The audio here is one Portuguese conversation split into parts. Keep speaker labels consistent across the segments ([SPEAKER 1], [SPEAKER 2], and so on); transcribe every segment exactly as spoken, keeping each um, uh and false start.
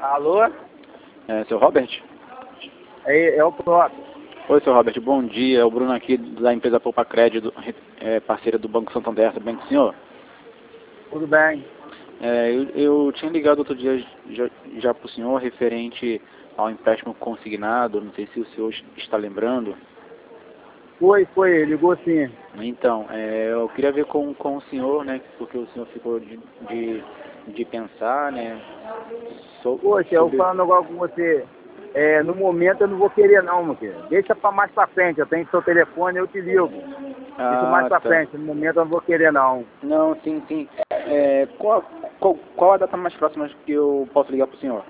[SPEAKER 1] Alô?
[SPEAKER 2] É, seu Robert?
[SPEAKER 1] É, é o próprio.
[SPEAKER 2] Oi, seu Robert, bom dia. É o Bruno aqui da empresa Poupa Crédito, é, parceira do Banco Santander. Tudo bem com o senhor?
[SPEAKER 1] Tudo bem?
[SPEAKER 2] É, eu, eu tinha ligado outro dia já, já para o senhor referente ao empréstimo consignado. Não sei se o senhor está lembrando.
[SPEAKER 1] Foi, foi, ligou sim.
[SPEAKER 2] Então, é, eu queria ver com, com o senhor, né, porque o senhor ficou de, de, de pensar, né, so,
[SPEAKER 1] Poxa, eu
[SPEAKER 2] sobre...
[SPEAKER 1] falando agora com você, é, no momento eu não vou querer não, meu querido. Deixa pra mais pra frente, eu tenho seu telefone, eu te ligo. Deixa mais
[SPEAKER 2] Ah,
[SPEAKER 1] pra
[SPEAKER 2] tá.
[SPEAKER 1] frente, no momento eu não vou querer não.
[SPEAKER 2] Não, sim, sim. É, qual, qual, qual a data mais próxima que eu posso ligar para o senhor?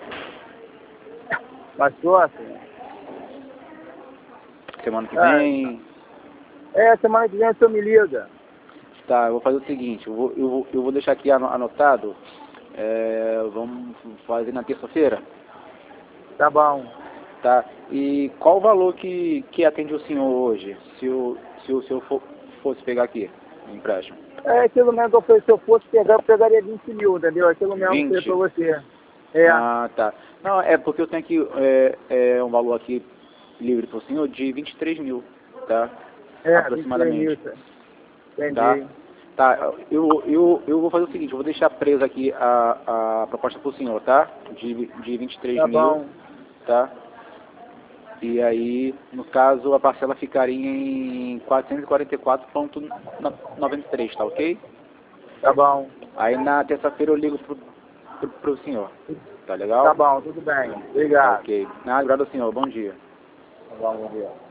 [SPEAKER 1] Mas próximo?
[SPEAKER 2] Semana que
[SPEAKER 1] É,
[SPEAKER 2] vem?
[SPEAKER 1] é, semana que vem o senhor me liga.
[SPEAKER 2] Tá, eu vou fazer o seguinte, eu vou, eu vou, eu vou deixar aqui ano- anotado, é, vamos fazer na terça-feira,
[SPEAKER 1] Tá bom.
[SPEAKER 2] tá? E qual o valor que, que atende o senhor hoje, se o, se o senhor for, fosse pegar aqui, o empréstimo?
[SPEAKER 1] É aquilo mesmo que eu falei, se eu fosse pegar, eu pegaria vinte mil, entendeu? Aquilo mesmo que eu falei pra
[SPEAKER 2] vinte?
[SPEAKER 1] você. É,
[SPEAKER 2] Ah, tá. Não, é porque eu tenho aqui é, é, um valor aqui livre para o senhor de vinte e três mil, tá?
[SPEAKER 1] é, vinte e três mil,
[SPEAKER 2] Aproximadamente. Tá?
[SPEAKER 1] entendi.
[SPEAKER 2] Tá, eu, eu, eu vou fazer o seguinte, eu vou deixar presa aqui a, a proposta pro senhor, tá? De, de vinte e três
[SPEAKER 1] Tá
[SPEAKER 2] mil,
[SPEAKER 1] bom,
[SPEAKER 2] tá? E aí, no caso, a parcela ficaria em quatrocentos e quarenta e quatro vírgula noventa e três, tá ok?
[SPEAKER 1] tá bom.
[SPEAKER 2] Aí na terça-feira eu ligo pro, pro, pro senhor, tá
[SPEAKER 1] Tá
[SPEAKER 2] legal?
[SPEAKER 1] bom, tudo bem.
[SPEAKER 2] Tá
[SPEAKER 1] Obrigado.
[SPEAKER 2] ok. Ah, obrigado, senhor, bom dia.
[SPEAKER 1] Tá bom, bom dia.